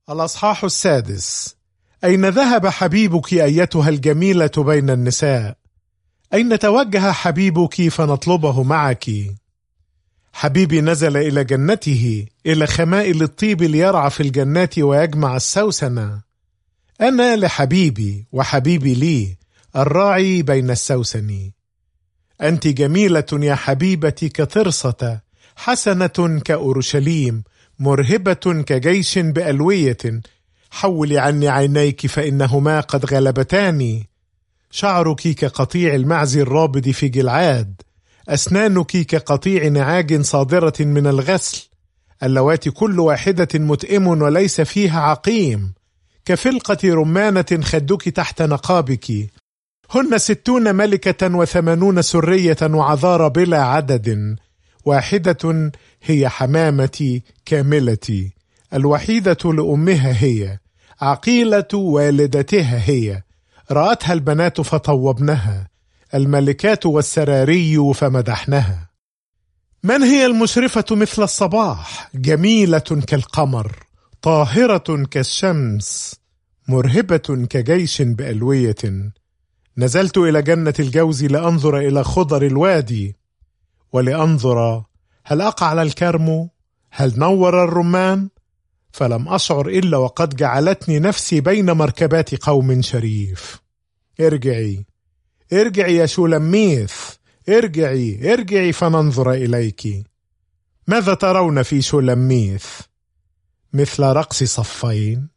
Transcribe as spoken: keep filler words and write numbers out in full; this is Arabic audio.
الأصحاح السادس. أين ذهب حبيبك أيتها الجميلة بين النساء؟ أين توجه حبيبك فنطلبه معك؟ حبيبي نزل إلى جنته، إلى خمائل الطيب ليرعى في الجنات ويجمع السوسن. أنا لحبيبي وحبيبي لي، الراعي بين السوسن. أنت جميلة يا حبيبتي كترصة، حسنة كأورشليم، مرهبة كجيش بألوية. حولي عني عينيك فإنهما قد غلبتاني. شعرك كقطيع المعز الرابض في جلعاد، أسنانك كقطيع نعاج صادرة من الغسل، اللواتي كل واحدة متئم وليس فيها عقيم. كفلقة رمانة خدك تحت نقابك، هن ستون ملكة وثمانون سرية وعذار بلا عدد. واحدة هي حمامتي كاملتي، الوحيدة لأمها هي، عقيلة والدتها هي. رأتها البنات فطوبنها، الملكات والسراري فمدحنها. من هي المشرفة مثل الصباح، جميلة كالقمر، طاهرة كالشمس، مرهبة كجيش بألوية. نزلت إلى جنة الجوز لأنظر إلى خضر الوادي، ولأنظر هل أقعل الكرم، هل نور الرمان. فلم أشعر إلا وقد جعلتني نفسي بين مركبات قوم شريف. ارجعي ارجعي يا شولميث، ارجعي ارجعي فننظر إليك. ماذا ترون في شولميث؟ مثل رقص صفين.